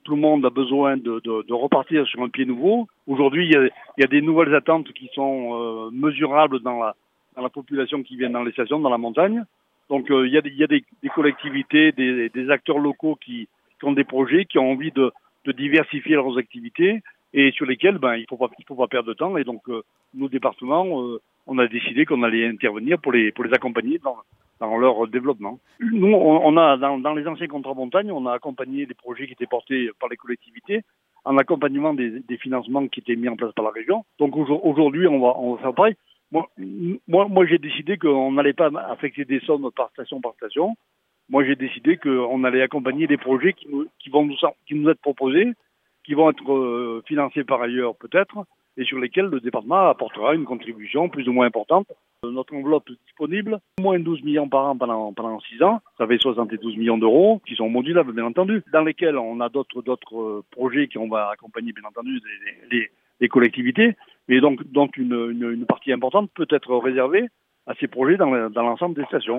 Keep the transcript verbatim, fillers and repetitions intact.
tout le monde a besoin de, de, de repartir sur un pied nouveau. Aujourd'hui, il y a, il y a des nouvelles attentes qui sont euh, mesurables dans la, dans la population qui vient dans les stations, dans la montagne. Donc euh, il y a, des, il y a des, des collectivités, des, des acteurs locaux qui, qui ont des projets, qui ont envie de, de diversifier leurs activités et sur lesquels ben, il ne faut pas, il faut pas perdre de temps. Et donc, euh, nos départements, euh, on a décidé qu'on allait intervenir pour les, pour les accompagner dans, dans leur développement. Nous, on, on a dans, dans les anciens contrats montagne, on a accompagné des projets qui étaient portés par les collectivités en accompagnement des, des financements qui étaient mis en place par la région. Donc aujourd'hui, on va, on va faire pareil. Moi, moi, moi j'ai décidé qu'on n'allait pas affecter des sommes par station par station. Moi, j'ai décidé qu'on allait accompagner des projets qui nous, qui vont nous, qui nous être proposés, qui vont être euh, financés par ailleurs peut-être, et sur lesquels le département apportera une contribution plus ou moins importante. Notre enveloppe disponible, moins douze millions par an pendant, pendant six ans, ça fait soixante-douze millions d'euros, qui sont modulables bien entendu, dans lesquels on a d'autres, d'autres projets qu'on va accompagner bien entendu les, les, les collectivités, mais donc, donc une, une, une partie importante peut être réservée à ces projets dans, dans l'ensemble des stations.